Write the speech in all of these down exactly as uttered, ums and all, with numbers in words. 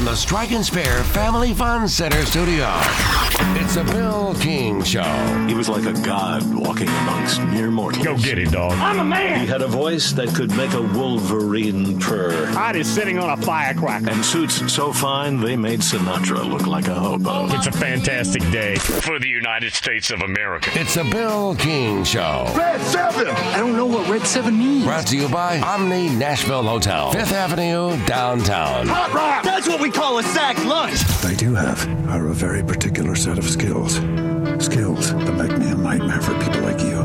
from the Strike and Spare Family Fun Center studio. It's the Bill King Show. He was like a god walking amongst mere mortals. Go get it, dog. I'm a man. He had a voice that could make a wolverine purr. Hot is sitting on a firecracker. And suits so fine, they made Sinatra look like a hobo. It's a fantastic day for the United States of America. It's the Bill King Show. Red seven. I don't know what Red seven means. Brought to you by Omni Nashville Hotel, Fifth Avenue, downtown. Hot rock. That's what we call a sack lunch. What I do have are a very particular set of skills. Skills that make me a nightmare for people like you.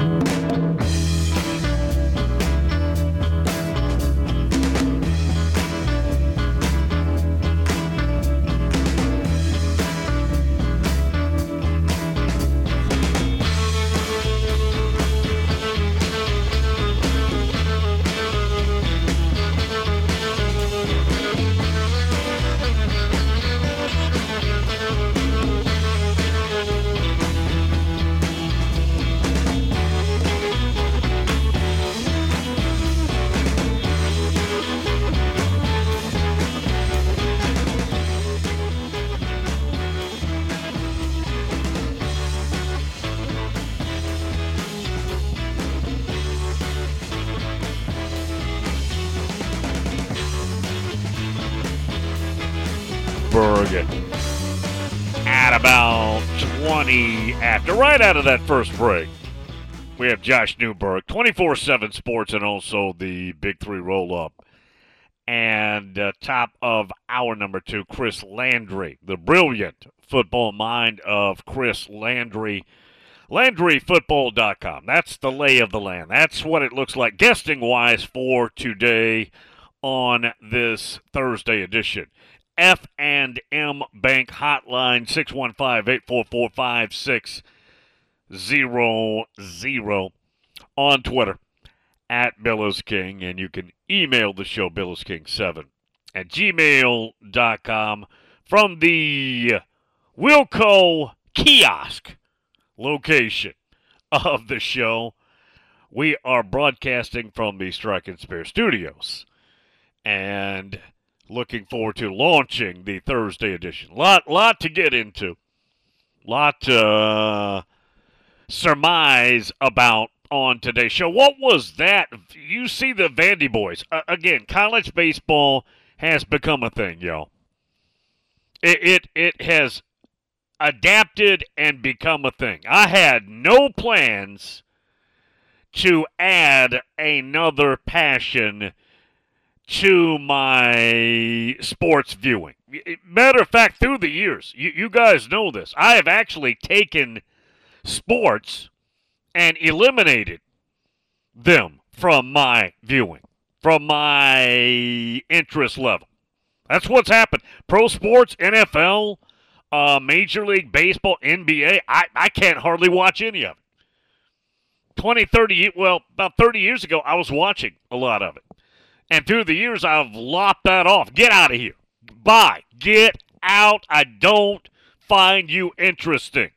At about twenty after, right out of that first break, we have Josh Newberg, twenty-four seven Sports, and also the Big Three Roll-Up. And uh, top of hour number two, Chris Landry, the brilliant football mind of Chris Landry. Landry Football dot com. That's the lay of the land. That's what it looks like guesting-wise for today on this Thursday edition. F and M Bank Hotline, six one five, eight four four, five six zero zero. On Twitter, at Billis King, and you can email the show, billis king seven at gmail dot com from the Wilco Kiosk location of the show. We are broadcasting from the Strike and Spare Studios, and looking forward to launching the Thursday edition. Lot, lot to get into. Lot to uh, surmise about on today's show. What was that? You see the Vandy boys. Uh, again, college baseball has become a thing, y'all. It, it, it has adapted and become a thing. I had no plans to add another passion to my sports viewing. Matter of fact, through the years, you, you guys know this, I have actually taken sports and eliminated them from my viewing, from my interest level. That's what's happened. Pro sports, N F L, uh, Major League Baseball, N B A, I, I can't hardly watch any of it. twenty, thirty, well, about thirty years ago, I was watching a lot of it. And through the years, I've lopped that off. Get out of here. Bye. Get out. I don't find you interesting.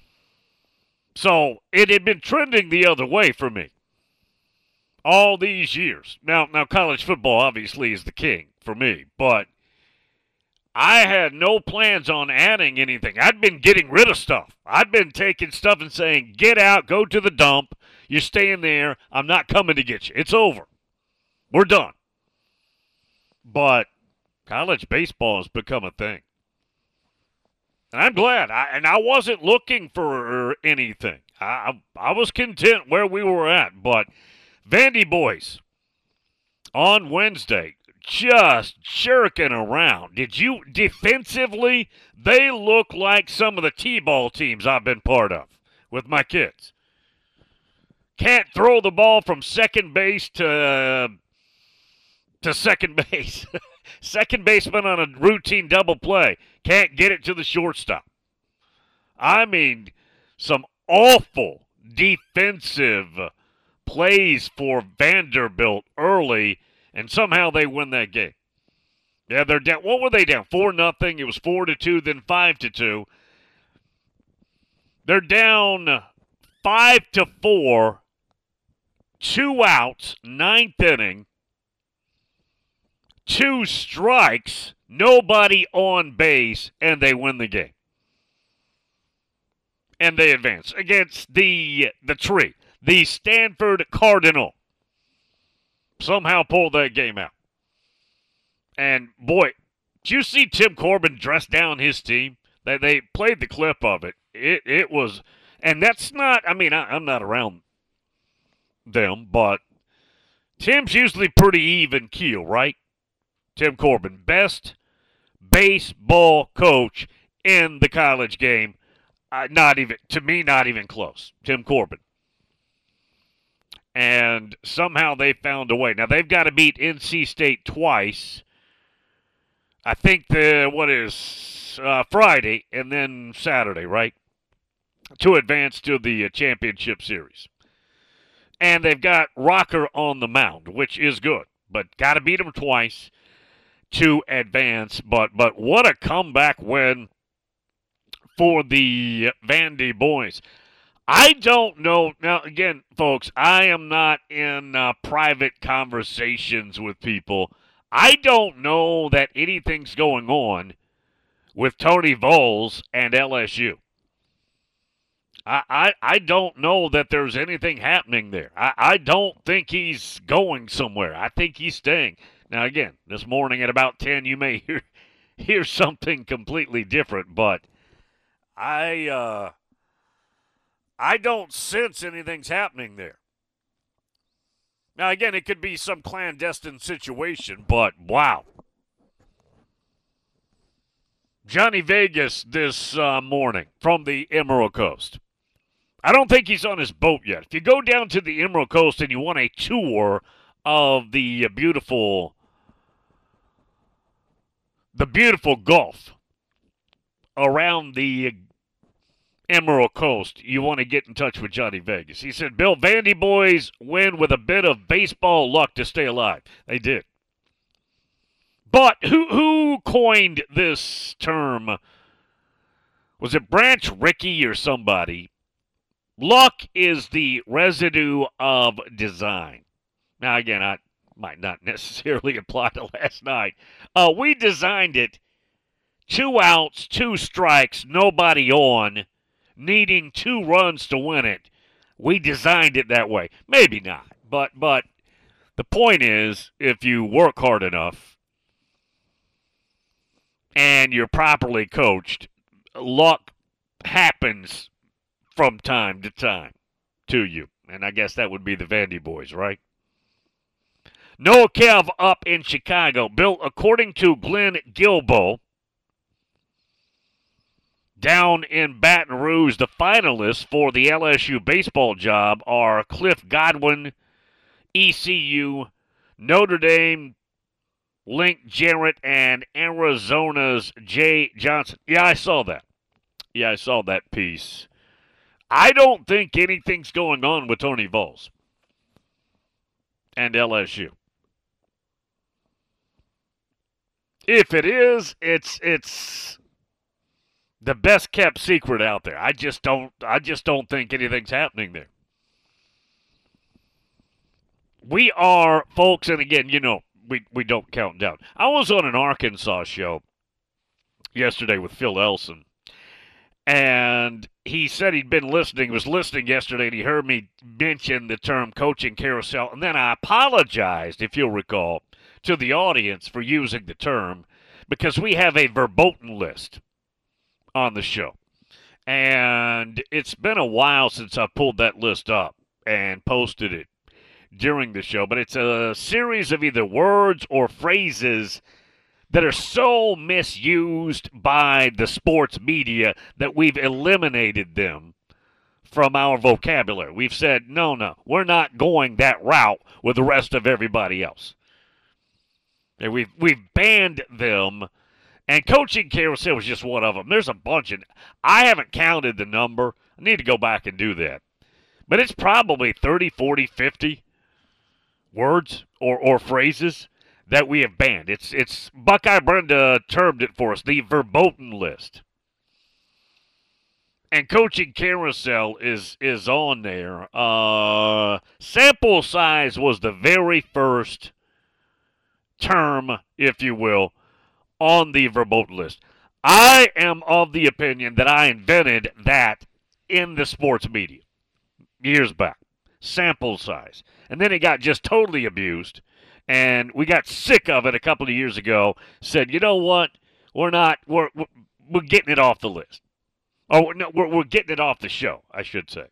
So it had been trending the other way for me all these years. Now, now college football obviously is the king for me, but I had no plans on adding anything. I'd been getting rid of stuff. I'd been taking stuff and saying, get out, go to the dump. You're staying there. I'm not coming to get you. It's over. We're done. But college baseball has become a thing. And I'm glad. I, and I wasn't looking for anything. I, I, I was content where we were at. But Vandy boys on Wednesday just jerking around. Did you defensively? They look like some of the T-ball teams I've been part of with my kids. Can't throw the ball from second base to uh, to second base. Second baseman on a routine double play. Can't get it to the shortstop. I mean, some awful defensive plays for Vanderbilt early, and somehow they win that game. Yeah, they're down. What were they down? Four nothing. It was four to two, then five to two. They're down five to four. Two outs, ninth inning. two strikes, nobody on base, and they win the game. And they advance against the the tree, the Stanford Cardinal. Somehow pulled that game out. And, boy, did you see Tim Corbin dress down his team? They, they played the clip of it. It it was, and that's not, I mean, I, I'm not around them, but Tim's usually pretty even keel, right? Tim Corbin, best baseball coach in the college game. Uh, not even, to me, not even close. Tim Corbin. And somehow they found a way. Now, they've got to beat N C State twice. I think the, what is, uh, Friday and then Saturday, right? To advance to the uh, championship series. And they've got Rocker on the mound, which is good. But got to beat them twice to advance. But, but what a comeback win for the Vandy boys. I don't know. Now, again, folks, I am not in uh, private conversations with people. I don't know that anything's going on with Tony Vols and L S U. I, I, I don't know that there's anything happening there. I, I don't think he's going somewhere. I think he's staying. Now, again, this morning at about ten, you may hear, hear something completely different, but I uh, I don't sense anything's happening there. Now, again, it could be some clandestine situation, but wow. Johnny Vegas this uh, morning from the Emerald Coast. I don't think he's on his boat yet. If you go down to the Emerald Coast and you want a tour of the beautiful, the beautiful Gulf around the Emerald Coast, you want to get in touch with Johnny Vegas. He said, Bill, Vandy boys win with a bit of baseball luck to stay alive. They did. But who who coined this term? Was it Branch Rickey or somebody? Luck is the residue of design. Now, again, I might not necessarily apply to last night. Uh, we designed it. Two outs, two strikes, nobody on, needing two runs to win it. We designed it that way. Maybe not. But but the point is, if you work hard enough and you're properly coached, luck happens from time to time to you. And I guess that would be the Vandy boys, right? Noah Kev up in Chicago. Bill, according to Glenn Gilbo, down in Baton Rouge, the finalists for the L S U baseball job are Cliff Godwin, E C U, Notre Dame, Link Jarrett, and Arizona's Jay Johnson. Yeah, I saw that. Yeah, I saw that piece. I don't think anything's going on with Tony Vols and L S U. If it is, it's it's the best kept secret out there. I just don't I just don't think anything's happening there. We are, folks, and again, you know, we, we don't count down. I was on an Arkansas show yesterday with Phil Elson, and he said he'd been listening, was listening yesterday, and he heard me mention the term coaching carousel, and then I apologized, if you'll recall, to the audience for using the term, because we have a verboten list on the show. And it's been a while since I pulled that list up and posted it during the show, but it's a series of either words or phrases that are so misused by the sports media that we've eliminated them from our vocabulary. We've said, no, no, we're not going that route with the rest of everybody else. And we've, we've banned them, and coaching carousel was just one of them. There's a bunch, and I haven't counted the number. I need to go back and do that. But it's probably thirty, forty, fifty words or, or phrases that we have banned. It's it's Buckeye Brenda termed it for us, the verboten list. And coaching carousel is is on there. Uh, sample size was the very first term, if you will, on the verboten list. I am of the opinion that I invented that in the sports media years back. Sample size. And then it got just totally abused, and we got sick of it a couple of years ago, said, you know what, we're not, we're, we're, we're getting it off the list. Oh, no, we're, we're getting it off the show, I should say.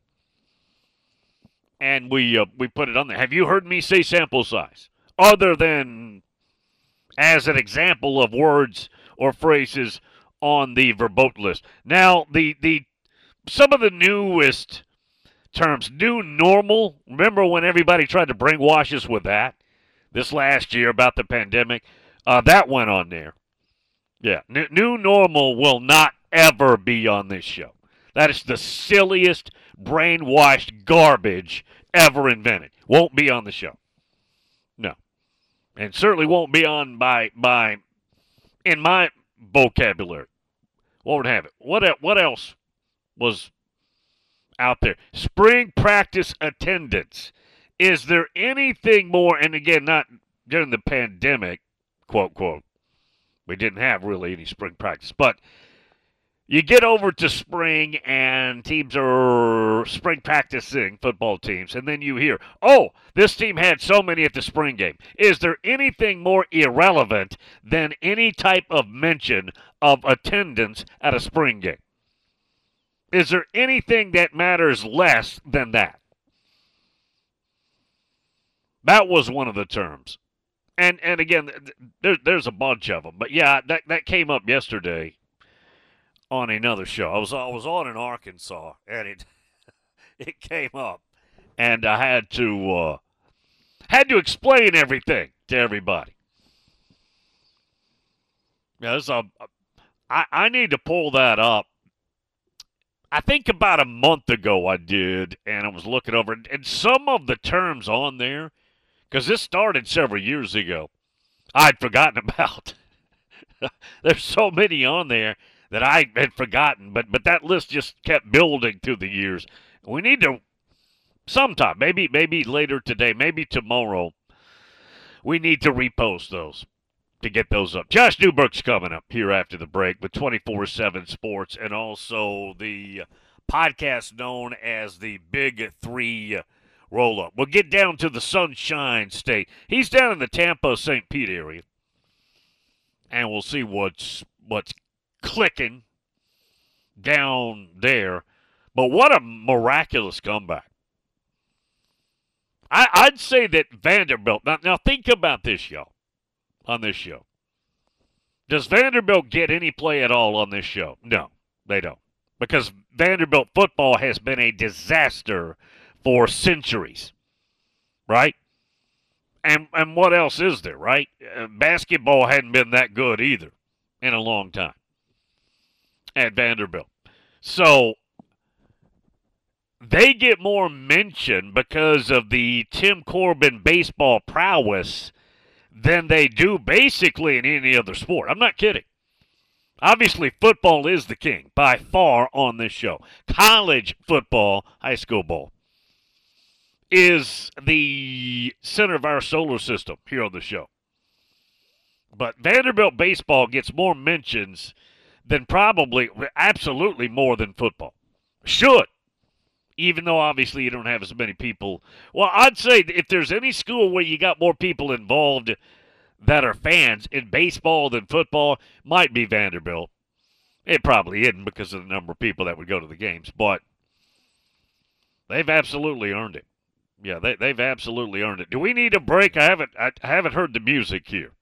And we uh, we put it on there. Have you heard me say sample size? Other than as an example of words or phrases on the verboten list. Now, the the some of the newest terms, new normal. Remember when everybody tried to brainwash us with that this last year about the pandemic? Uh, that went on there. Yeah, new, new normal will not ever be on this show. That is the silliest, brainwashed garbage ever invented. Won't be on the show. No. And certainly won't be on by, by in my vocabulary. Won't have it. What, what else was out there? Spring practice attendance. Is there anything more, and again, not during the pandemic, quote, quote, we didn't have really any spring practice, but you get over to spring and teams are spring practicing, football teams, and then you hear, oh, this team had so many at the spring game. Is there anything more irrelevant than any type of mention of attendance at a spring game? Is there anything that matters less than that? That was one of the terms. And and again, there, there's a bunch of them. But yeah, that, that came up yesterday on another show. I was I was on in Arkansas, and it it came up, and I had to uh, had to explain everything to everybody. Yeah, this a, I I need to pull that up. I think about a month ago I did, and I was looking over, and some of the terms on there, because this started several years ago, I'd forgotten about. There's so many on there that I had forgotten, but but that list just kept building through the years. We need to, sometime, maybe maybe later today, maybe tomorrow, we need to repost those to get those up. Josh Newberg's coming up here after the break with twenty-four seven Sports, and also the podcast known as the Big Three Roll-Up. We'll get down to the Sunshine State. He's down in the Tampa Saint Pete area, and we'll see what's what's clicking down there. But what a miraculous comeback. I, I'd say that Vanderbilt, now, now think about this, y'all, on this show. Does Vanderbilt get any play at all on this show? No, they don't. Because Vanderbilt football has been a disaster for centuries, right? And and what else is there, right? Uh, basketball hadn't been that good either in a long time at Vanderbilt. So they get more mention because of the Tim Corbin baseball prowess than they do basically in any other sport. I'm not kidding. Obviously, football is the king by far on this show. College football, high school ball, is the center of our solar system here on the show. But Vanderbilt baseball gets more mentions than probably, absolutely more than football. Should. Even though obviously you don't have as many people. Well, I'd say if there's any school where you got more people involved that are fans in baseball than football, might be Vanderbilt. It probably isn't because of the number of people that would go to the games, but they've absolutely earned it. Yeah, they, they've absolutely earned it. Do we need a break? I haven't I haven't heard the music here.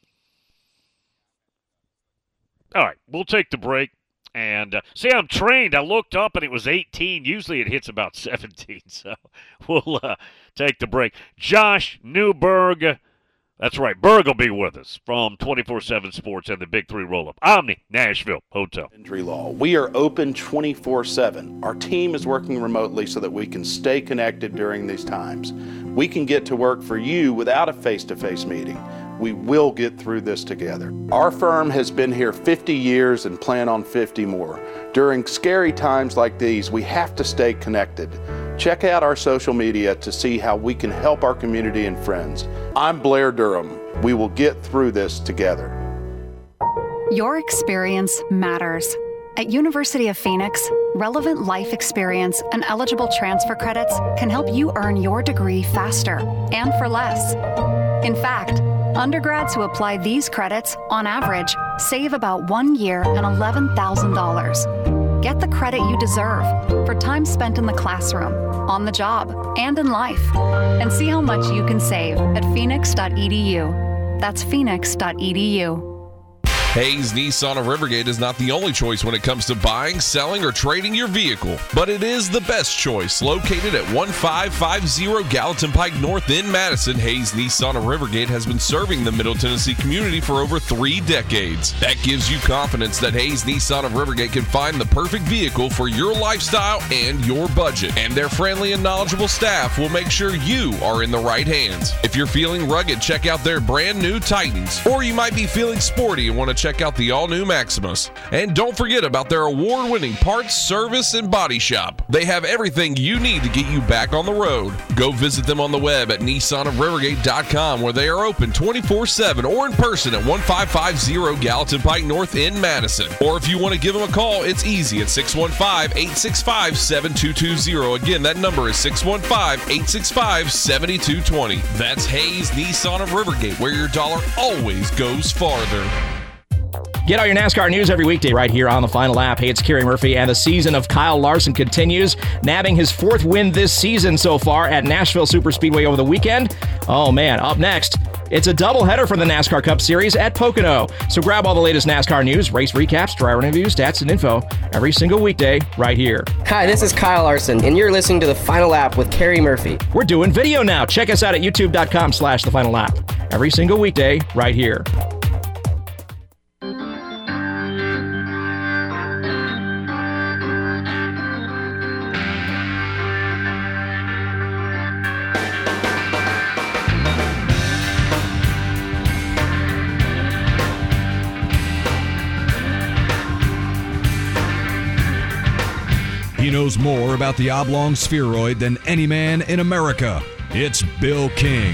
All right, we'll take the break. And uh, see, I'm trained. I looked up and it was eighteen. Usually it hits about seventeen. So we'll uh, take the break. Josh Newberg, that's right, Berg will be with us from twenty-four seven Sports and the Big Three Roll-Up. Omni Nashville Hotel. Injury law. We are open twenty-four seven. Our team is working remotely so that we can stay connected during these times. We can get to work for you without a face-to-face meeting. We will get through this together. Our firm has been here fifty years and plan on fifty more. During scary times like these, we have to stay connected. Check out our social media to see how we can help our community and friends. I'm Blair Durham. We will get through this together. Your experience matters. At University of Phoenix, relevant life experience and eligible transfer credits can help you earn your degree faster and for less. In fact, undergrads who apply these credits, on average, save about one year and eleven thousand dollars. Get the credit you deserve for time spent in the classroom, on the job, and in life. And see how much you can save at phoenix dot e d u. That's phoenix dot e d u. Hayes Nissan of Rivergate is not the only choice when it comes to buying, selling, or trading your vehicle, but it is the best choice. Located at one five five zero Gallatin Pike North in Madison, Hayes Nissan of Rivergate has been serving the Middle Tennessee community for over three decades. That gives you confidence that Hayes Nissan of Rivergate can find the perfect vehicle for your lifestyle and your budget. And their friendly and knowledgeable staff will make sure you are in the right hands. If you're feeling rugged, check out their brand new Titans. Or you might be feeling sporty and want to check out the all-new Maximus. And don't forget about their award-winning parts, service, and body shop. They have everything you need to get you back on the road. Go visit them on the web at nissan of rivergate dot com, where they are open twenty-four seven, or in person at one five five zero Gallatin Pike North in Madison. Or if you want to give them a call, it's easy at six one five, eight six five, seven two two zero. Again, that number is six one five, eight six five, seven two two zero. That's Hayes Nissan of Rivergate, where your dollar always goes farther. Get all your NASCAR news every weekday right here on the Final Lap. Hey, it's Kerry Murphy, and the season of Kyle Larson continues, nabbing his fourth win this season so far at Nashville Superspeedway over the weekend. Oh, man, up next, it's a doubleheader for the NASCAR Cup Series at Pocono. So grab all the latest NASCAR news, race recaps, driver interviews, stats, and info every single weekday right here. Hi, this is Kyle Larson, and you're listening to The Final Lap with Kerry Murphy. We're doing video now. Check us out at youtube.com slash The Final Lap. Every single weekday right here. He knows more about the oblong spheroid than any man in America. It's Bill King.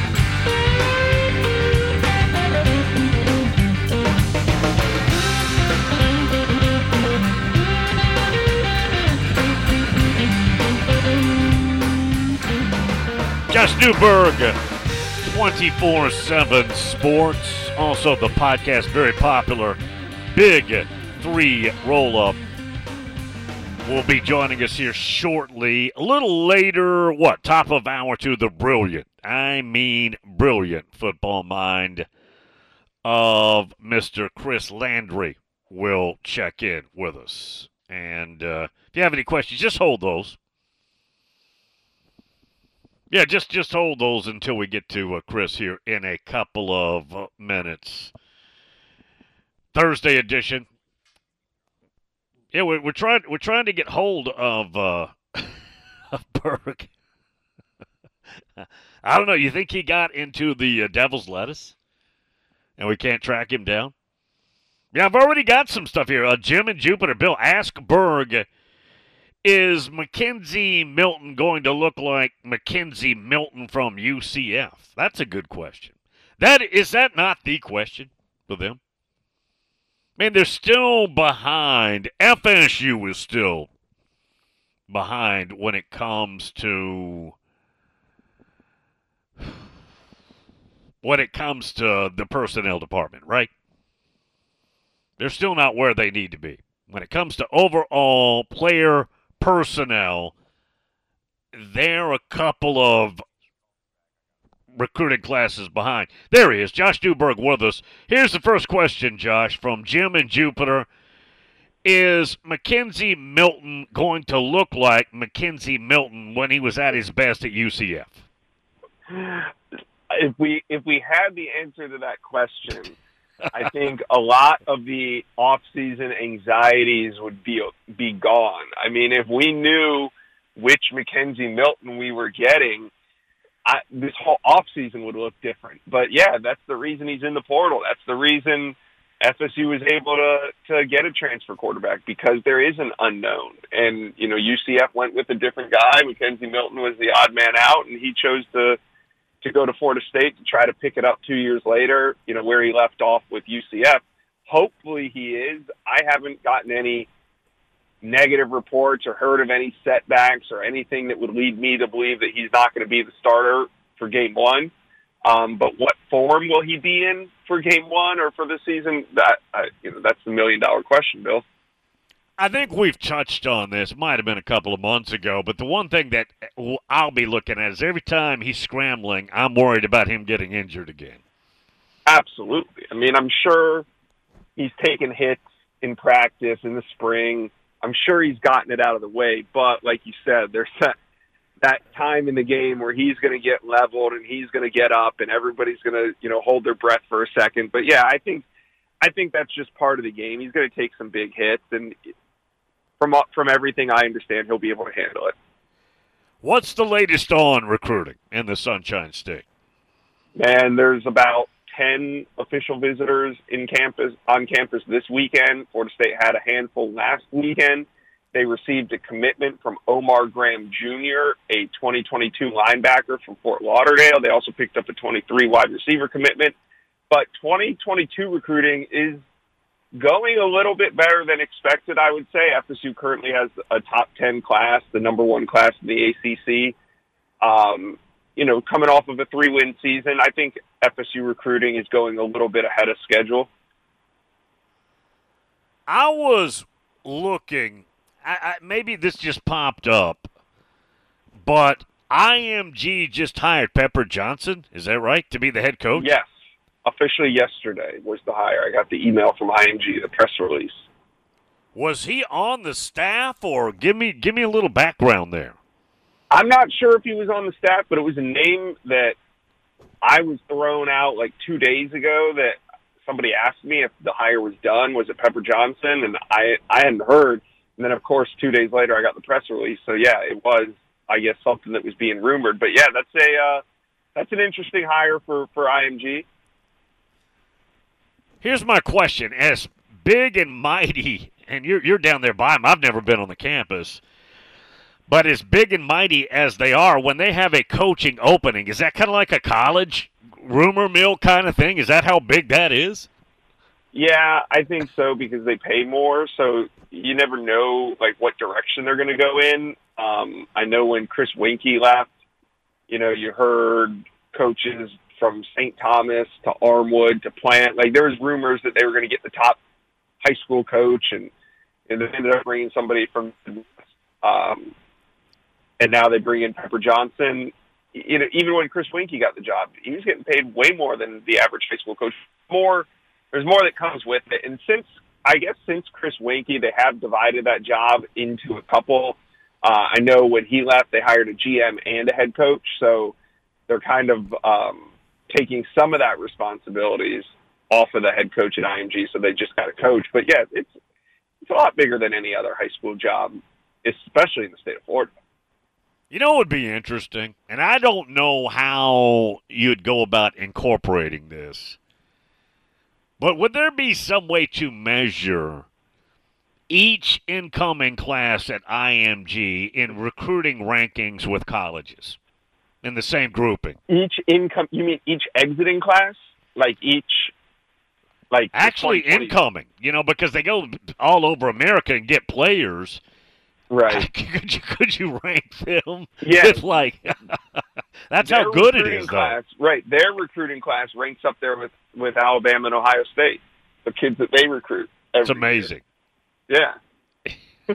Josh Newberg, twenty-four seven Sports. Also the podcast, very popular, Big Three Roll-Up, will be joining us here shortly. A little later, what, top of hour two, the brilliant, I mean brilliant football mind of Mister Chris Landry will check in with us. And uh, if you have any questions, just hold those. Yeah, just, just hold those until we get to uh, Chris here in a couple of uh, minutes. Thursday edition. Yeah, we're, we're trying we're trying to get hold of uh, of Berg. I don't know. You think he got into the uh, Devil's Lettuce, and we can't track him down? Yeah, I've already got some stuff here. Uh, Jim and Jupiter, Bill, ask Berg: is Mackenzie Milton going to look like Mackenzie Milton from U C F? That's a good question. That is that not the question for them? Man, they're still behind. F S U is still behind when it comes to when it comes to the personnel department, right? They're still not where they need to be. When it comes to overall player personnel, they're a couple of recruiting classes behind. There he is, Josh Newberg with us. Here's the first question, Josh, from Jim and Jupiter. Is Mackenzie Milton going to look like Mackenzie Milton when he was at his best at U C F? If we if we had the answer to that question, I think a lot of the off-season anxieties would be be gone. I mean, if we knew which Mackenzie Milton we were getting, I, this whole offseason would look different. But, yeah, that's the reason he's in the portal. That's the reason F S U was able to, to get a transfer quarterback, because there is an unknown. And, you know, U C F went with a different guy. Mackenzie Milton was the odd man out, and he chose to to go to Florida State to try to pick it up two years later, you know, where he left off with U C F. Hopefully he is. I haven't gotten any negative reports or heard of any setbacks or anything that would lead me to believe that he's not going to be the starter for game one. Um, but what form will he be in for game one or for the season? That uh, you know, that's the million dollar question, Bill. I think we've touched on this. It might have been a couple of months ago, but the one thing that I'll be looking at is every time he's scrambling, I'm worried about him getting injured again. Absolutely. I mean, I'm sure he's taken hits in practice in the spring. I'm sure he's gotten it out of the way, but like you said, there's that, that time in the game where he's going to get leveled and he's going to get up and everybody's going to, you know, hold their breath for a second. But yeah, I think, I think that's just part of the game. He's going to take some big hits, and from, from everything I understand, he'll be able to handle it. What's the latest on recruiting in the Sunshine State? And there's about ten official visitors in campus on campus this weekend. Florida State had a handful last weekend. They received a commitment from Omar Graham Junior, a twenty twenty-two linebacker from Fort Lauderdale. They also picked up a twenty-three wide receiver commitment. But twenty twenty-two recruiting is going a little bit better than expected, I would say. F S U currently has a top ten class, the number one class in the A C C. Um, you know, coming off of a three-win season, I think F S U recruiting is going a little bit ahead of schedule. I was looking, I, I, maybe this just popped up, but I M G just hired Pepper Johnson, is that right, to be the head coach? Yes. Officially yesterday was the hire. I got the email from I M G, the press release. Was he on the staff, or give me give me a little background there? I'm not sure if he was on the staff, but it was a name that I was thrown out like two days ago that somebody asked me if the hire was done. Was it Pepper Johnson? And I, I hadn't heard. And then, of course, two days later, I got the press release. So, yeah, it was, I guess, something that was being rumored. But, yeah, that's a uh, that's an interesting hire for, for I M G. Here's my question. As big and mighty, and you're, you're down there by them, I've never been on the campus, but as big and mighty as they are, when they have a coaching opening, is that kind of like a college rumor mill kind of thing? Is that how big that is? Yeah, I think so, because they pay more, so you never know like what direction they're going to go in. Um, I know when Chris Winkie left, you know, you heard coaches from Saint Thomas to Armwood to Plant. Like, there was rumors that they were going to get the top high school coach, and, and they ended up bringing somebody from um, – and now they bring in Pepper Johnson. You know, even when Chris Winkie got the job, he was getting paid way more than the average high school coach. More, there's more that comes with it. And since, I guess since Chris Winkie, they have divided that job into a couple. Uh, I know when he left, they hired a G M and a head coach. So they're kind of um, taking some of that responsibilities off of the head coach at I M G. So they just got a coach. But yeah, it's, it's a lot bigger than any other high school job, especially in the state of Florida. You know what would be interesting, and I don't know how you'd go about incorporating this, but would there be some way to measure each incoming class at I M G in recruiting rankings with colleges in the same grouping? Each income, you mean each exiting class? Like each, like actually incoming, you know, because they go all over America and get players. Right. Could you, could you rank them? Yeah. With like, that's their how good it is, class, though. Right. Their recruiting class ranks up there with, with Alabama and Ohio State, the kids that they recruit. It's amazing. Year. Yeah.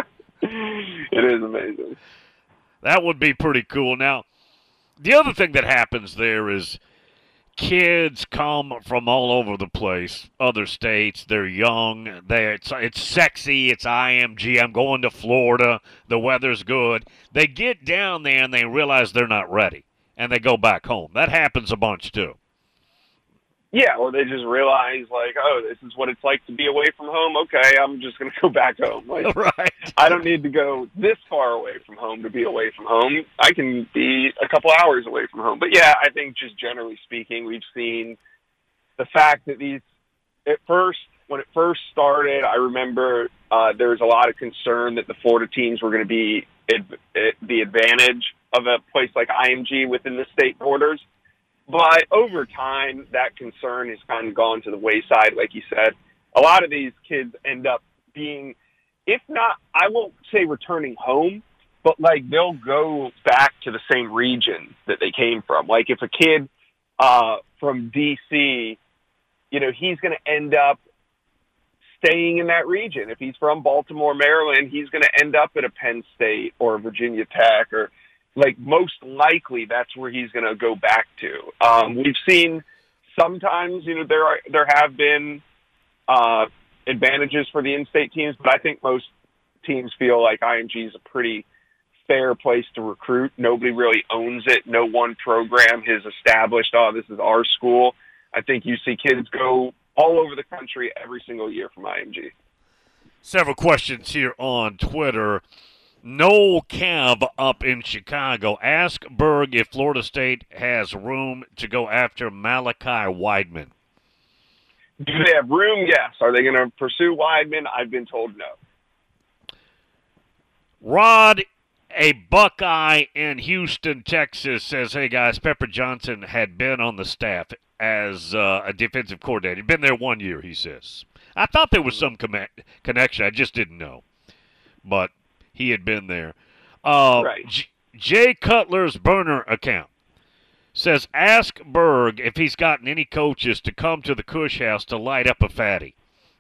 It is amazing. That would be pretty cool. Now, the other thing that happens there is kids come from all over the place, other states. They're young. They it's it's sexy. It's I M G. I'm going to Florida. The weather's good. They get down there and they realize they're not ready, and they go back home. That happens a bunch too. Yeah, or they just realize, like, oh, this is what it's like to be away from home. Okay, I'm just going to go back home. Like, right. I don't need to go this far away from home to be away from home. I can be a couple hours away from home. But, yeah, I think just generally speaking, we've seen the fact that these, at first, when it first started, I remember uh, there was a lot of concern that the Florida teams were going to be ad- the advantage of a place like I M G within the state borders. But over time, that concern has kind of gone to the wayside, like you said. A lot of these kids end up being, if not, I won't say returning home, but like they'll go back to the same region that they came from. Like if a kid uh, from D C, you know, he's going to end up staying in that region. If he's from Baltimore, Maryland, he's going to end up at a Penn State or Virginia Tech, or like most likely that's where he's going to go back to. Um, we've seen sometimes, you know, there are, there have been uh, advantages for the in-state teams, but I think most teams feel like I M G is a pretty fair place to recruit. Nobody really owns it. No one program has established, oh, this is our school. I think you see kids go all over the country every single year from I M G. Several questions here on Twitter. Noel Cav up in Chicago. Ask Berg if Florida State has room to go after Malachi Wideman. Do they have room? Yes. Are they going to pursue Wideman? I've been told no. Rod, a Buckeye in Houston, Texas, says, hey, guys, Pepper Johnson had been on the staff as uh, a defensive coordinator. He'd been there one year, he says. I thought there was some com- connection. I just didn't know. But he had been there. Uh, right. J- Jay Cutler's burner account says, ask Berg if he's gotten any coaches to come to the Cush House to light up a fatty.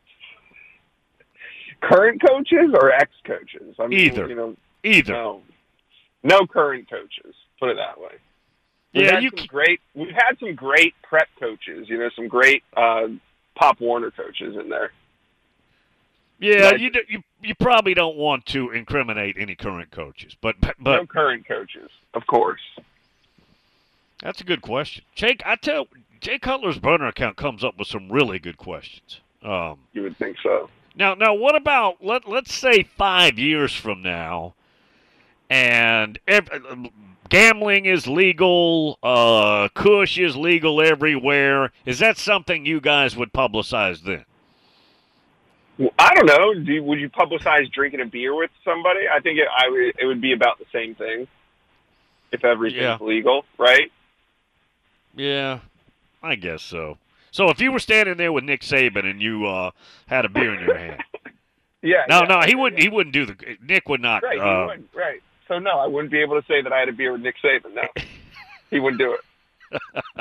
Current coaches or ex-coaches? I mean, Either. You know, Either. No, no current coaches. Put it that way. We've yeah, had you some c- great. We've had some great prep coaches. You know, some great uh, Pop Warner coaches in there. Yeah, But- you, do, you you probably don't want to incriminate any current coaches, but but, but no current coaches, of course. That's a good question. Jake, I tell Jay Cutler's burner account comes up with some really good questions. Um, You would think so. Now, now, what about let let's say five years from now, and ev- gambling is legal, uh, Kush is legal everywhere. Is that something you guys would publicize then? Well, I don't know. Do you, would you publicize drinking a beer with somebody? I think it, I would, it would be about the same thing if everything's Yeah. legal, right? Yeah, I guess so. So if you were standing there with Nick Saban and you uh, had a beer in your hand, Yeah. no, yeah, no, he yeah, wouldn't. He wouldn't do the. Nick would not. Right, uh, he wouldn't. Right. So no, I wouldn't be able to say that I had a beer with Nick Saban. No, he wouldn't do it.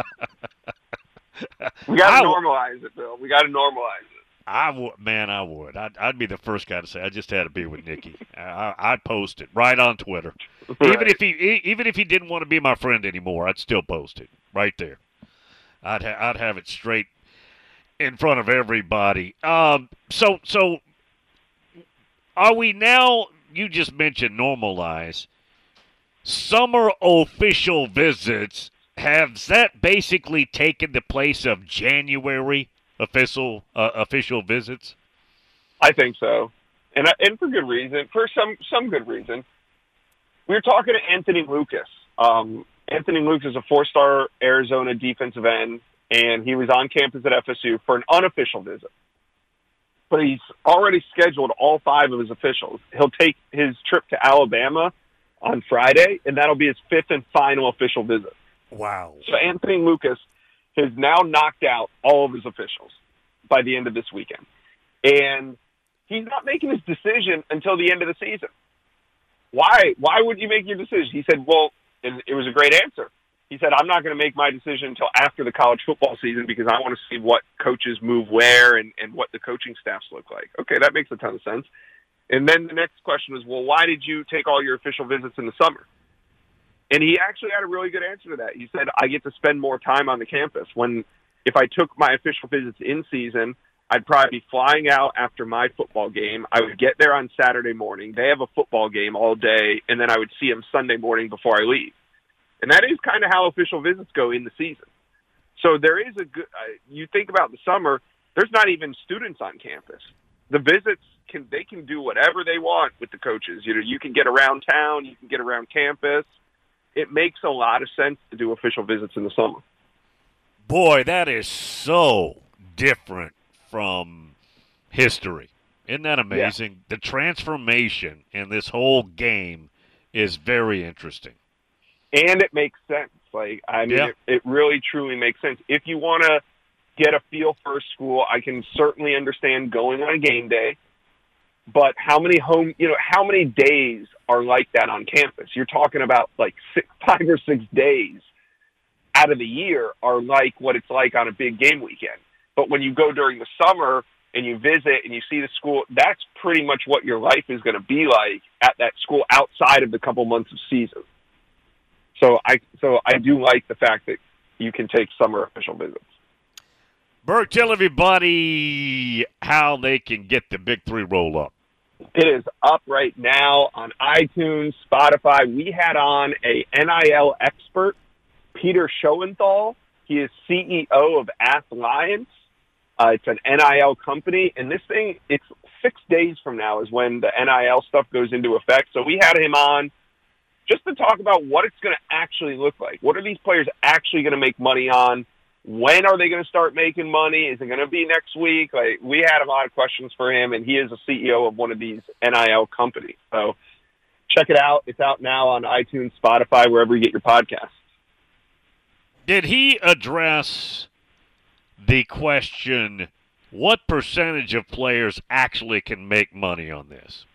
We got I to w- normalize it, Bill. We got to normalize it. I would, man, I would. I'd, I'd be the first guy to say I just had a beer with Nicky. I, I'd post it right on Twitter, even Right. if he, e- even if he didn't want to be my friend anymore, I'd still post it right there. I'd, ha- I'd have it straight in front of everybody. Um, so, so are we now? You just mentioned normalize summer official visits. Has that basically taken the place of January official uh, official visits? I think so, and I- and for good reason. For some some good reason. We were talking to Anthony Lucas. Um, Anthony Lucas is a four-star Arizona defensive end, and he was on campus at F S U for an unofficial visit. But he's already scheduled all five of his officials. He'll take his trip to Alabama on Friday, and that'll be his fifth and final official visit. Wow. So Anthony Lucas has now knocked out all of his officials by the end of this weekend. And he's not making his decision until the end of the season. Why? Why would you make your decision? He said, well, and it was a great answer. He said, I'm not going to make my decision until after the college football season because I want to see what coaches move where and, and what the coaching staffs look like. Okay, that makes a ton of sense. And then the next question was, well, why did you take all your official visits in the summer? And he actually had a really good answer to that. He said, I get to spend more time on the campus. When if I took my official visits in season, I'd probably be flying out after my football game. I would get there on Saturday morning. They have a football game all day, and then I would see them Sunday morning before I leave. And that is kind of how official visits go in the season. So there is a good uh, – you think about the summer, there's not even students on campus. The visits, can they can do whatever they want with the coaches. You know, you can get around town. You can get around campus. It makes a lot of sense to do official visits in the summer. Boy, that is so different from history. Isn't that amazing? Yeah. The transformation in this whole game is very interesting. and it makes sense. Like, I mean, Yeah. it, it really, truly makes sense. If you want to get a feel for a school, I can certainly understand going on a game day. But how many home, you know, how many days are like that on campus? You're talking about like six, five or six days out of the year are like what it's like on a big game weekend. But when you go during the summer and you visit and you see the school, that's pretty much what your life is going to be like at that school outside of the couple months of season. So I, so I do like the fact that you can take summer official visits. Burke, tell everybody how they can get the Big Three roll up. It is up right now on iTunes, Spotify. We had on a N I L expert, Peter Schoenthal. He is C E O of Athlliance. Uh, it's an N I L company, and this thing, it's six days from now is when the N I L stuff goes into effect. So we had him on just to talk about what it's going to actually look like. What are these players actually going to make money on? When are they going to start making money? Is it going to be next week? Like, we had a lot of questions for him, and he is a C E O of one of these N I L companies. So check it out. It's out now on iTunes, Spotify, wherever you get your podcasts. Did he address the question, what percentage of players actually can make money on this?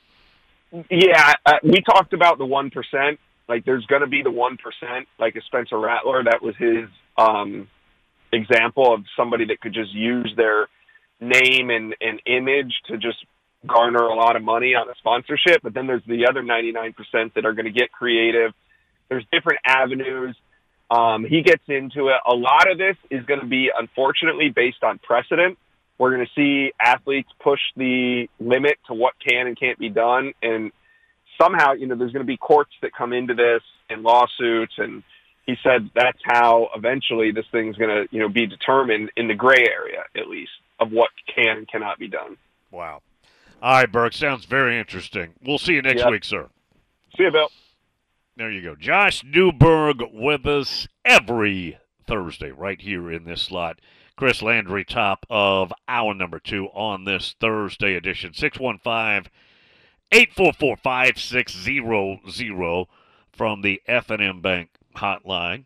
Yeah, uh, we talked about the one percent. Like, there's going to be the one percent, like a Spencer Rattler. That was his um, example of somebody that could just use their name and, and image to just garner a lot of money on a sponsorship. But then there's the other ninety-nine percent that are going to get creative. There's different avenues. Um, he gets into it. A lot of this is going to be, unfortunately, based on precedent. We're going to see athletes push the limit to what can and can't be done. And somehow, you know, there's going to be courts that come into this and lawsuits. And he said that's how eventually this thing's going to, you know, be determined in the gray area, at least, of what can and cannot be done. Wow. All right, Burke. Sounds very interesting. We'll see you next Yep. week, sir. See you, Bill. There you go. Josh Newberg with us every Thursday right here in this slot. Chris Landry, top of hour number two on this Thursday edition. six one five, eight four four, five six zero zero from the F and M Bank hotline.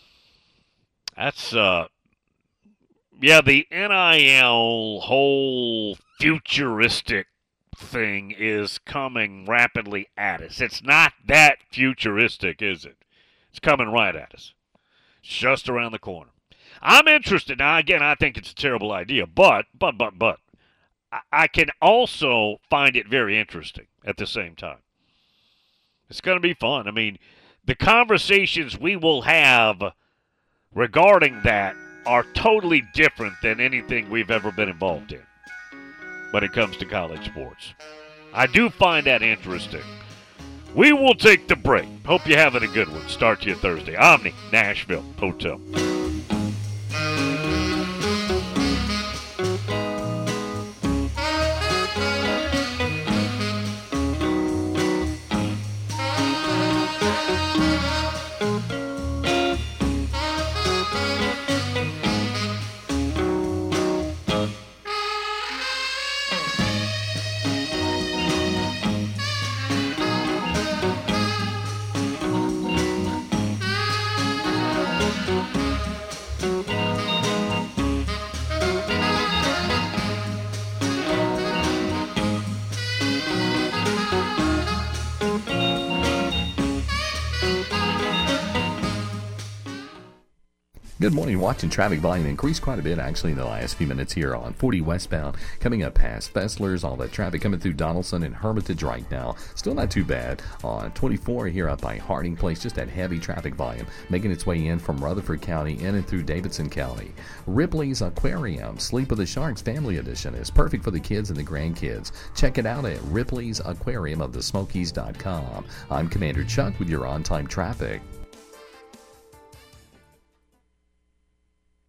That's, uh, yeah, the N I L whole futuristic thing is coming rapidly at us. It's not that futuristic, is it? It's coming right at us. It's just around the corner. I'm interested. Now, again, I think it's a terrible idea, but, but, but, but, I, I can also find it very interesting at the same time. It's going to be fun. I mean, the conversations we will have regarding that are totally different than anything we've ever been involved in when it comes to college sports. I do find that interesting. We will take the break. Hope you're having a good one. Start to your Thursday. Omni, Nashville Hotel. Good morning. Watching traffic volume increase quite a bit actually in the last few minutes here on forty westbound. Coming up past Fessler's, all that traffic coming through Donaldson and Hermitage right now. Still not too bad on twenty-four here up by Harding Place. Just that heavy traffic volume making its way in from Rutherford County in and through Davidson County. Ripley's Aquarium, Sleep of the Sharks Family Edition is perfect for the kids and the grandkids. Check it out at Ripley's Aquarium of the Smokies dot com. I'm Commander Chuck with your on-time traffic.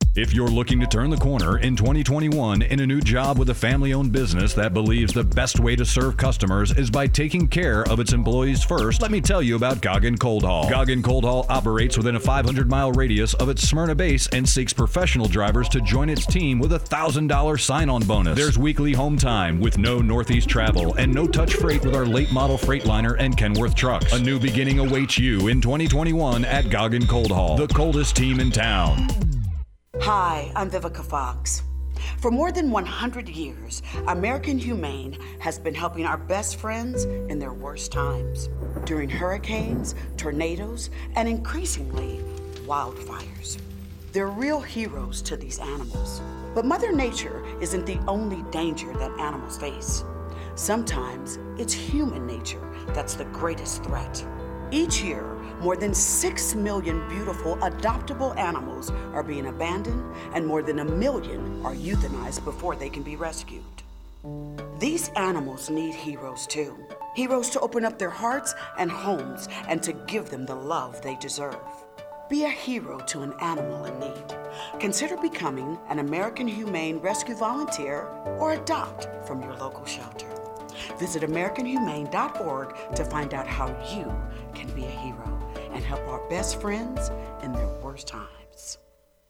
If you're looking to turn the corner in twenty twenty-one in a new job with a family-owned business that believes the best way to serve customers is by taking care of its employees first, let me tell you about Goggin Cold Haul. Goggin Cold Haul operates within a five hundred mile radius of its Smyrna base and seeks professional drivers to join its team with a one thousand dollars sign-on bonus. There's weekly home time with no Northeast travel and no-touch freight with our late model Freightliner and Kenworth trucks. A new beginning awaits you in twenty twenty-one at Goggin Cold Haul, the coldest team in town. Hi, I'm Vivica Fox. For more than one hundred years, American Humane has been helping our best friends in their worst times, during hurricanes, tornadoes, and increasingly, wildfires. They're real heroes to these animals. But Mother Nature isn't the only danger that animals face. Sometimes it's human nature that's the greatest threat. Each year, more than six million beautiful adoptable animals are being abandoned, and more than a million are euthanized before they can be rescued. These animals need heroes too. Heroes to open up their hearts and homes and to give them the love they deserve. Be a hero to an animal in need. Consider becoming an American Humane Rescue Volunteer or adopt from your local shelter. Visit american humane dot org to find out how you can be a hero and help our best friends in their worst times.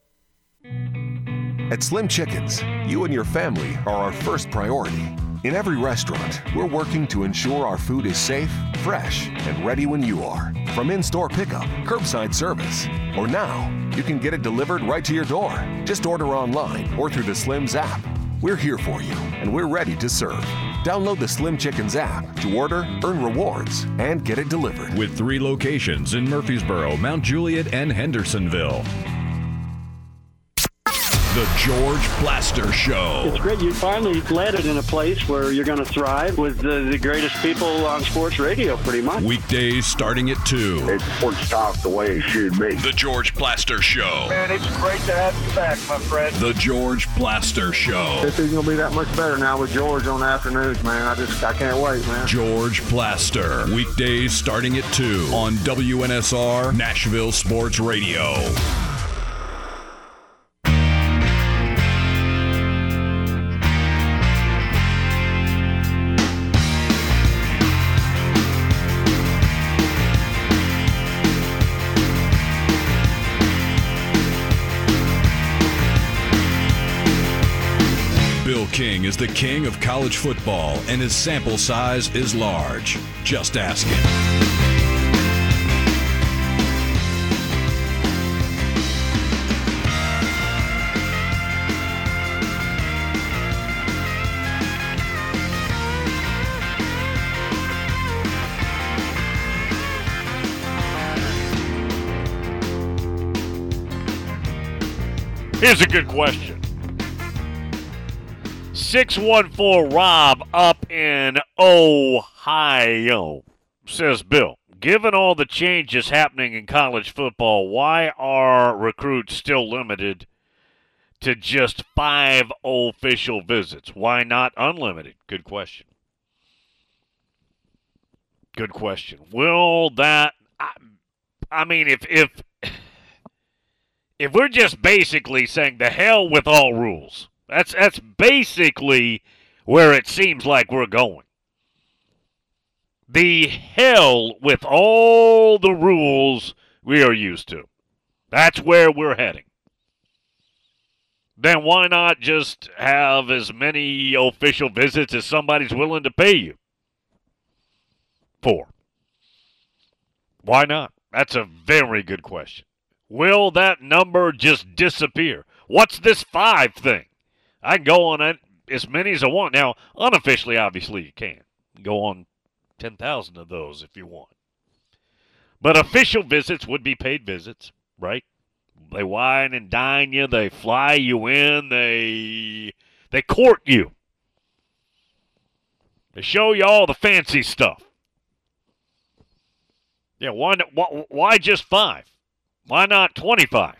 At Slim Chickens, you and your family are our first priority. In every restaurant, we're working to ensure our food is safe, fresh, and ready when you are. From in-store pickup, curbside service, or now, you can get it delivered right to your door. Just order online or through the Slim's app. We're here for you, and we're ready to serve. Download the Slim Chickens app to order, earn rewards, and get it delivered. With three locations in Murfreesboro, Mount Juliet, and Hendersonville. The George Blaster Show. It's great. You finally landed in a place where you're going to thrive with the, the greatest people on sports radio, pretty much. Weekdays starting at two. It's sports talk the way it should be. The George Blaster Show. Man, it's great to have you back, my friend. The George Blaster Show. This is going to be that much better now with George on the afternoons, man. I just, I can't wait, man. George Blaster. Weekdays starting at two on W N S R Nashville Sports Radio. King is the king of college football, and his sample size is large. Just ask him. Here's a good question. six one four Rob up in Ohio says, Bill, given all the changes happening in college football, why are recruits still limited to just five official visits? Why not unlimited? Good question. Good question. Will that, I, I mean, if, if, if we're just basically saying the hell with all rules, That's that's basically where it seems like we're going. The hell with all the rules we are used to. That's where we're heading. Then why not just have as many official visits as somebody's willing to pay you for? Why not? That's a very good question. Will that number just disappear? What's this five thing? I can go on as many as I want. Now, unofficially, obviously, you can. Go on ten thousand of those if you want. But official visits would be paid visits, right? They wine and dine you. They fly you in. They they court you. They show you all the fancy stuff. Yeah, why, why, why just five? Why not twenty-five?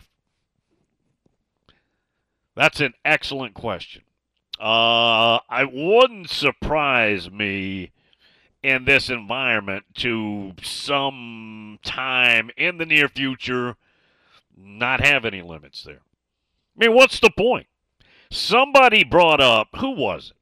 That's an excellent question. Uh, it wouldn't surprise me in this environment to some time in the near future not have any limits there. I mean, what's the point? Somebody brought up, who was it?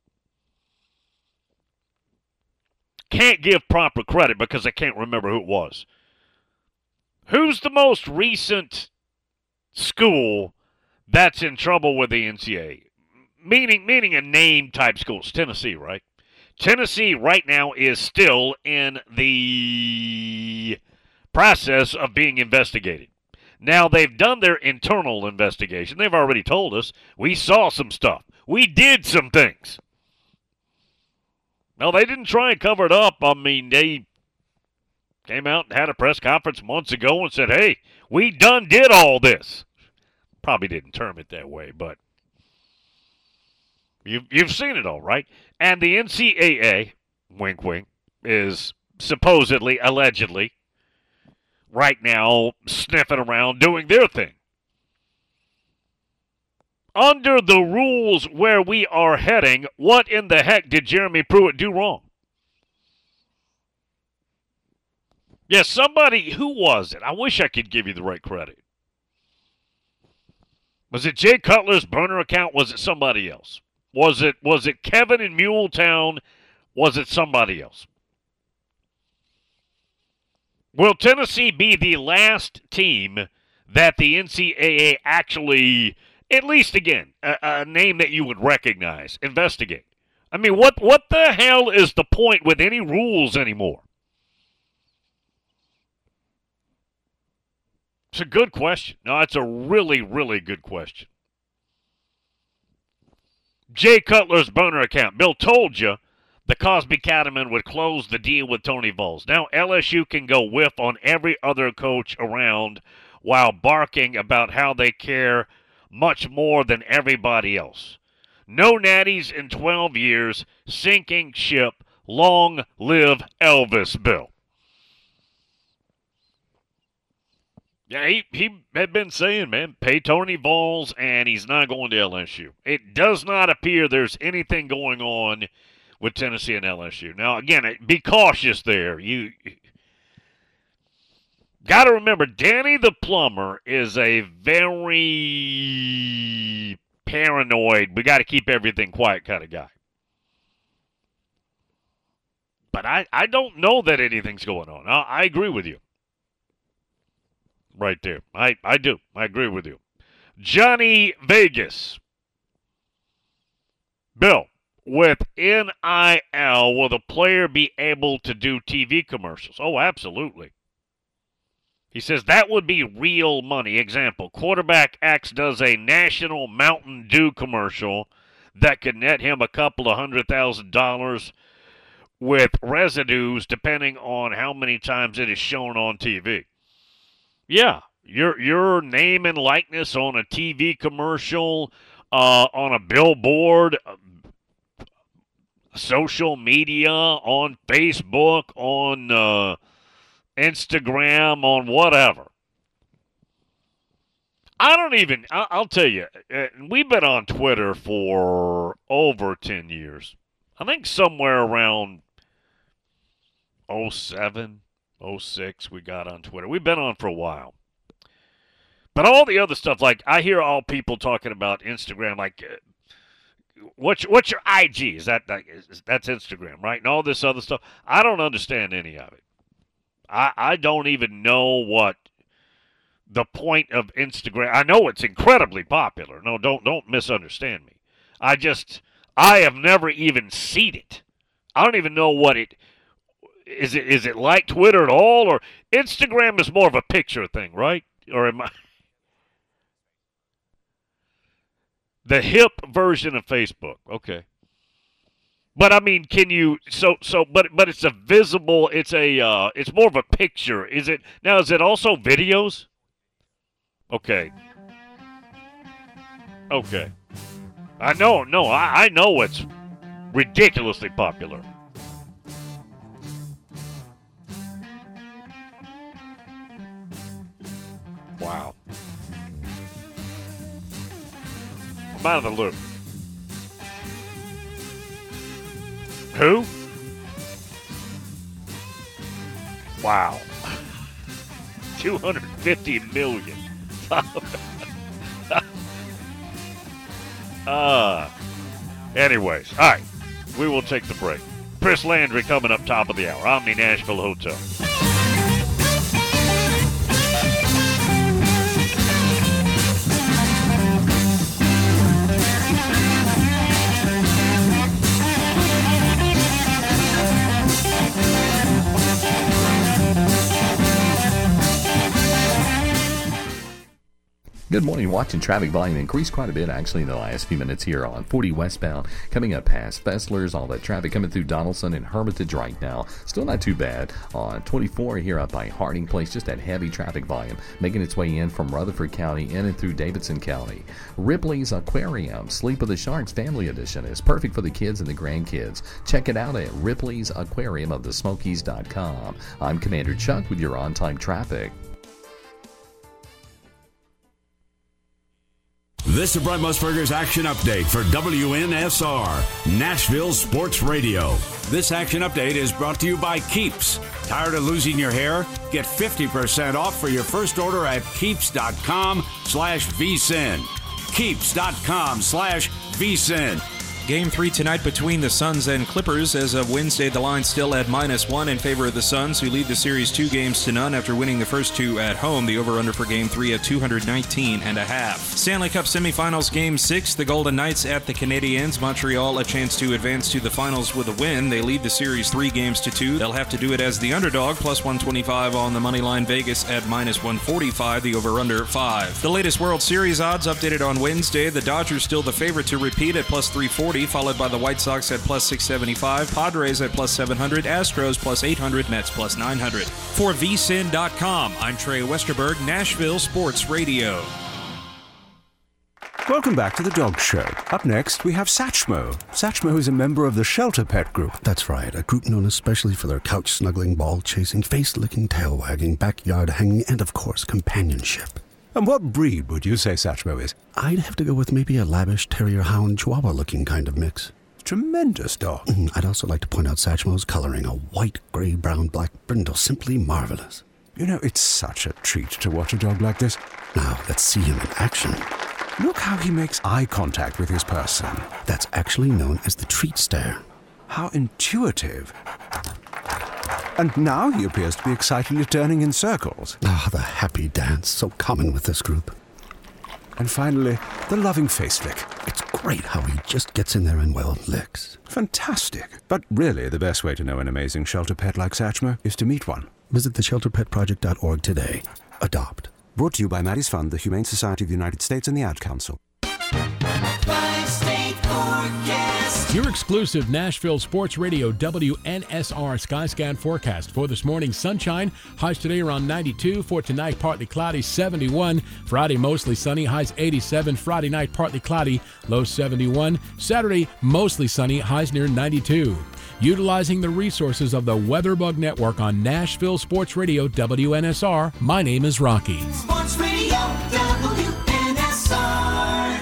Can't give proper credit because I can't remember who it was. Who's the most recent school that's in trouble with the N C double A? Meaning, meaning a name type school. It's Tennessee, right? Tennessee right now is still in the process of being investigated. Now, they've done their internal investigation. They've already told us we saw some stuff. We did some things. No, they didn't try and cover it up. I mean, they came out and had a press conference months ago and said, hey, we done did all this. Probably didn't term it that way, but you've, you've seen it all, right? And the N C double A, wink, wink, is supposedly, allegedly, right now sniffing around doing their thing. Under the rules where we are heading, what in the heck did Jeremy Pruitt do wrong? Yes, yeah, somebody, who was it? I wish I could give you the right credit. Was it Jay Cutler's burner account? Was it somebody else? Was it was it Kevin in Muletown? Was it somebody else? Will Tennessee be the last team that the N C double A actually, at least again, a, a name that you would recognize, investigate? I mean, what what the hell is the point with any rules anymore? It's a good question. No, it's a really, really good question. Jay Cutler's burner account. Bill told you the Cosby Cattlemen would close the deal with Tony Vols. Now L S U can go whiff on every other coach around while barking about how they care much more than everybody else. No natties in twelve years, sinking ship, long live Elvis, Bill. Yeah, he, he had been saying, man, pay Tony Vols, and he's not going to L S U. It does not appear there's anything going on with Tennessee and L S U. Now, again, be cautious there. You got to remember, Danny the Plumber is a very paranoid, we got to keep everything quiet kind of guy. But I, I don't know that anything's going on. I, I agree with you. Right there. I, I do. I agree with you. Johnny Vegas. Bill, with N I L, will the player be able to do T V commercials? Oh, absolutely. He says that would be real money. Example, quarterback X does a national Mountain Dew commercial that could net him a couple of hundred thousand dollars with residues depending on how many times it is shown on T V. Yeah, your your name and likeness on a T V commercial, uh, on a billboard, uh, social media, on Facebook, on uh, Instagram, on whatever. I don't even, I, I'll tell you, uh, we've been on Twitter for over ten years. I think somewhere around oh seven. oh six we got on Twitter. We've been on for a while. But all the other stuff, like I hear all people talking about Instagram, like uh, what's, what's your I G? Is that, like, is, that's Instagram, right? And all this other stuff. I don't understand any of it. I, I don't even know what the point of Instagram. I know it's incredibly popular. No, don't don't misunderstand me. I just, I have never even seen it. I don't even know what it Is it is it like Twitter at all, or Instagram is more of a picture thing, right? Or am I the hip version of Facebook? Okay, but I mean, can you? So so, but but it's a visible. It's a uh, it's more of a picture. Is it now? Is it also videos? Okay. Okay. I know. No, I, I know it's ridiculously popular. Wow. I'm out of the loop. Who? Wow. two hundred fifty million. Uh, anyways, all right. We will take the break. Chris Landry coming up top of the hour. Omni Nashville Hotel. Good morning. Watching traffic volume increase quite a bit actually in the last few minutes here on forty westbound. Coming up past Fessler's, all that traffic coming through Donaldson and Hermitage right now. Still not too bad on twenty-four here up by Harding Place. Just that heavy traffic volume making its way in from Rutherford County in and through Davidson County. Ripley's Aquarium, Sleep of the Sharks Family Edition is perfect for the kids and the grandkids. Check it out at Ripley's Aquarium of the Smokies dot com. I'm Commander Chuck with your on-time traffic. This is Brent Musburger's Action Update for W N S R, Nashville Sports Radio. This Action Update is brought to you by Keeps. Tired of losing your hair? Get fifty percent off for your first order at Keeps.com slash VSIN. Keeps.com slash VSIN. Game three tonight between the Suns and Clippers. As of Wednesday, the line's still at minus one in favor of the Suns, who lead the series two games to none after winning the first two at home. The over-under for game three at two nineteen and a half. Stanley Cup semifinals game six, the Golden Knights at the Canadiens. Montreal a chance to advance to the finals with a win. They lead the series three games to two. They'll have to do it as the underdog, plus one twenty-five on the money line. Vegas at minus one forty-five, the over-under five. The latest World Series odds updated on Wednesday. The Dodgers still the favorite to repeat at plus three forty. Followed by the White Sox at plus six seventy-five, Padres at plus seven hundred, Astros plus eight hundred, Mets plus nine hundred. For V S I N dot com, I'm Trey Westerberg, Nashville Sports Radio. Welcome back to the Dog Show. Up next, we have Satchmo. Satchmo is a member of the Shelter Pet Group. That's right, a group known especially for their couch-snuggling, ball-chasing, face-licking, tail-wagging, backyard-hanging, and, of course, companionship. And what breed would you say Satchmo is? I'd have to go with maybe a lavish terrier hound chihuahua looking kind of mix. Tremendous dog. Mm, I'd also like to point out Satchmo's coloring, a white, gray, brown, black brindle, simply marvelous. You know, it's such a treat to watch a dog like this. Now, let's see him in action. Look how he makes eye contact with his person. That's actually known as the treat stare. How intuitive. And now he appears to be excitedly turning in circles. Ah, the happy dance, so common with this group. And finally, the loving face lick. It's great how he just gets in there and, well, licks. Fantastic. But really, the best way to know an amazing shelter pet like Satchmo is to meet one. Visit the shelter pet project dot org today. Adopt. Brought to you by Maddie's Fund, the Humane Society of the United States, and the Ad Council. Five-state forecast. Your exclusive Nashville Sports Radio W N S R Skyscan forecast for this morning. Sunshine, highs today around ninety-two. For tonight, partly cloudy, seventy-one. Friday, mostly sunny, highs eighty-seven. Friday night, partly cloudy, low seventy-one. Saturday, mostly sunny, highs near ninety-two. Utilizing the resources of the WeatherBug Network on Nashville Sports Radio W N S R, my name is Rocky. Sports Radio W N S R.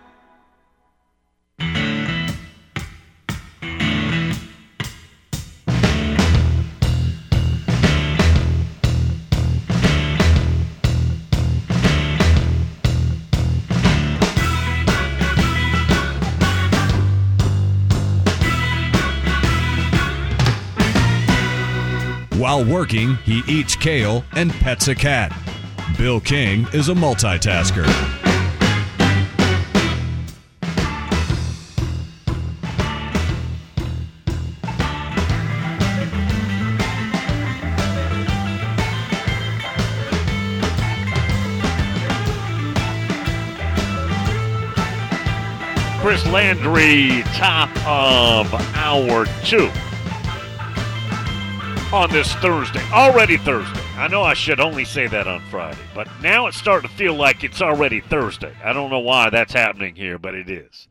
While working, he eats kale and pets a cat. Bill King is a multitasker. Chris Landry, top of hour two. On this Thursday. Already Thursday. I know I should only say that on Friday, but now it's starting to feel like it's already Thursday. I don't know why that's happening here, but it is.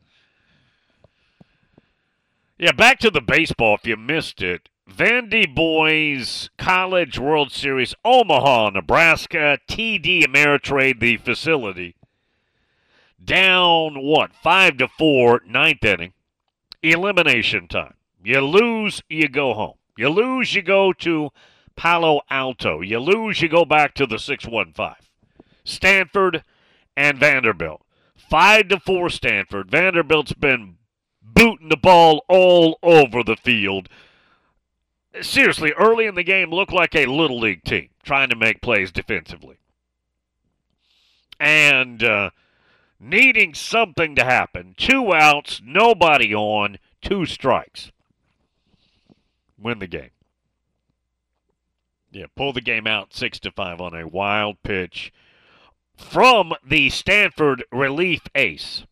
Yeah, back to the baseball if you missed it. Vandy Boys College World Series, Omaha, Nebraska, T D Ameritrade, the facility. Down, what, five to four, ninth inning. Elimination time. You lose, you go home. You lose, you go to Palo Alto. You lose, you go back to the six one five. Stanford and Vanderbilt. Five to four Stanford. Vanderbilt's been booting the ball all over the field. Seriously, early in the game looked like a Little League team trying to make plays defensively. And uh, needing something to happen. Two outs, nobody on, two strikes. Win the game. Yeah, pull the game out six to five on a wild pitch from the Stanford relief ace.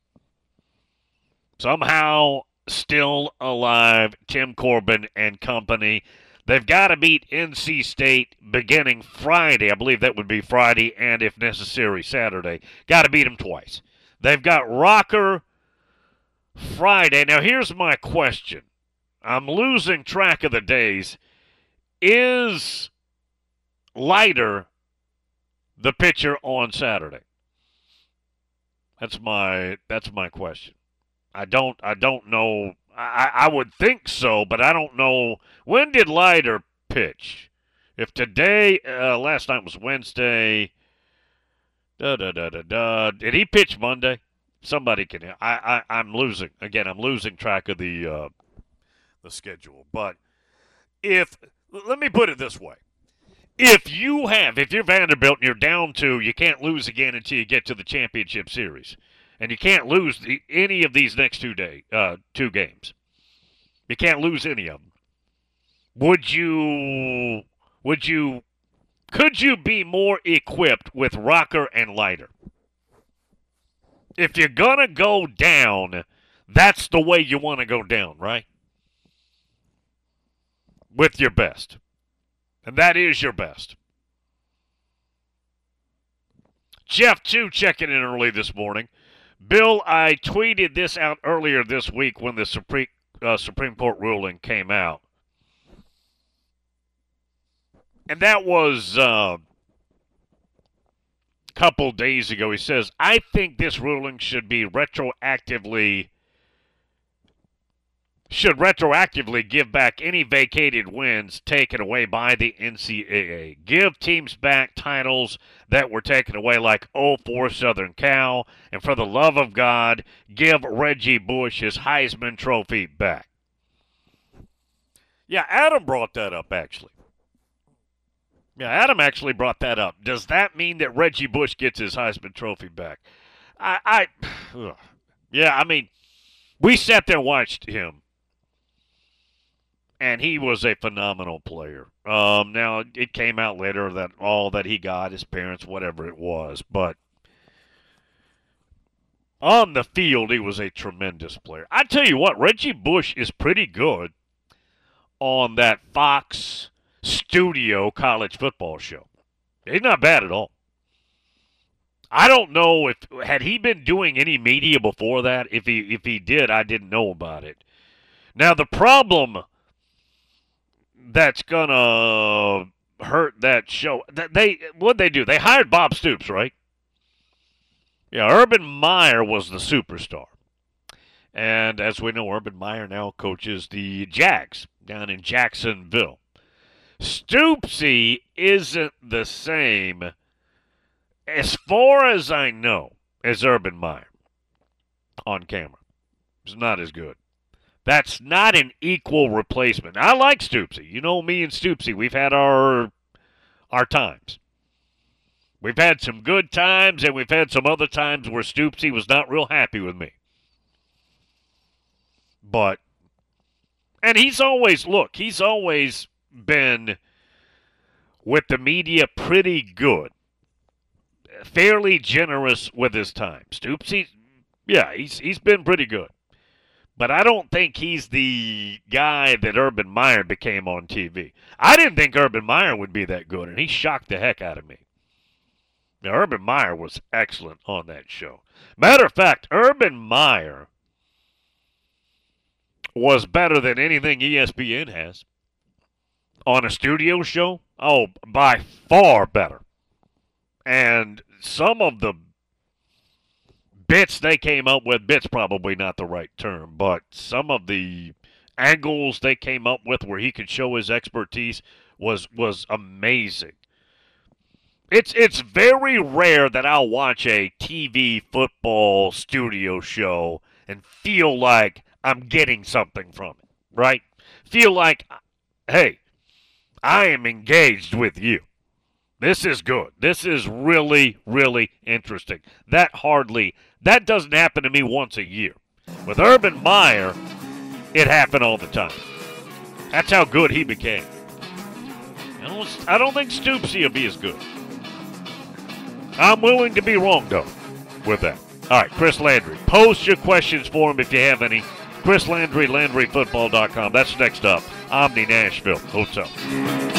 Somehow still alive, Tim Corbin and company. They've got to beat N C State beginning Friday. I believe that would be Friday and, if necessary, Saturday. Got to beat them twice. They've got Rocker Friday. Now, here's my question. I'm losing track of the days. Is Leiter the pitcher on Saturday? That's my that's my question. I don't I don't know. I, I would think so, but I don't know. When did Leiter pitch? If today, uh, last night was Wednesday. Da da da da da. Did he pitch Monday? Somebody can. I I I'm losing again. I'm losing track of the uh, the schedule. But if let me put it this way. If you have, if you're Vanderbilt and you're down two, you can't lose again until you get to the championship series. And you can't lose the, any of these next two day, uh, two games. You can't lose any of them. Would you, would you, could you be more equipped with Rocker and Leiter? If you're going to go down, that's the way you want to go down, right? With your best. And that is your best. Jeff, too, checking in early this morning. Bill, I tweeted this out earlier this week when the Supreme, uh, Supreme Court ruling came out. And that was uh, a couple days ago. He says, I think this ruling should be retroactively should retroactively give back any vacated wins taken away by the N C double A. Give teams back titles that were taken away, like oh four Southern Cal, and for the love of God, give Reggie Bush his Heisman Trophy back. Yeah, Adam brought that up, actually. Yeah, Adam actually brought that up. Does that mean that Reggie Bush gets his Heisman Trophy back? I, I ugh. Yeah, I mean, we sat there and watched him. And he was a phenomenal player. Um, now, it came out later that all that he got, his parents, whatever it was. But on the field, he was a tremendous player. I tell you what, Reggie Bush is pretty good on that Fox Studio college football show. He's not bad at all. I don't know if, had he been doing any media before that? If he, if he did, I didn't know about it. Now, the problem that's gonna hurt that show. They what'd they do? They hired Bob Stoops, right? Yeah, Urban Meyer was the superstar. And as we know, Urban Meyer now coaches the Jags down in Jacksonville. Stoopsy isn't the same, as far as I know, as Urban Meyer on camera. It's not as good. That's not an equal replacement. I like Stoopsy. You know me and Stoopsy. We've had our our times. We've had some good times, and we've had some other times where Stoopsy was not real happy with me. But, and he's always, look, he's always been, with the media, pretty good. Fairly generous with his time. Stoopsy, yeah, he's he's been pretty good. But I don't think he's the guy that Urban Meyer became on T V. I didn't think Urban Meyer would be that good, and he shocked the heck out of me. Now, Urban Meyer was excellent on that show. Matter of fact, Urban Meyer was better than anything E S P N has. On a studio show, oh, by far better. And some of the bits they came up with, bits probably not the right term, but some of the angles they came up with where he could show his expertise was was amazing. It's it's very rare that I'll watch a T V football studio show and feel like I'm getting something from it, right? Feel like, hey, I am engaged with you. This is good. This is really, really interesting. That hardly, that doesn't happen to me once a year. With Urban Meyer, it happened all the time. That's how good he became. I don't, I don't think Stoopsy will be as good. I'm willing to be wrong, though, with that. All right, Chris Landry. Post your questions for him if you have any. Chris Landry, Landry Football dot com. That's next up. Omni Nashville Hotel.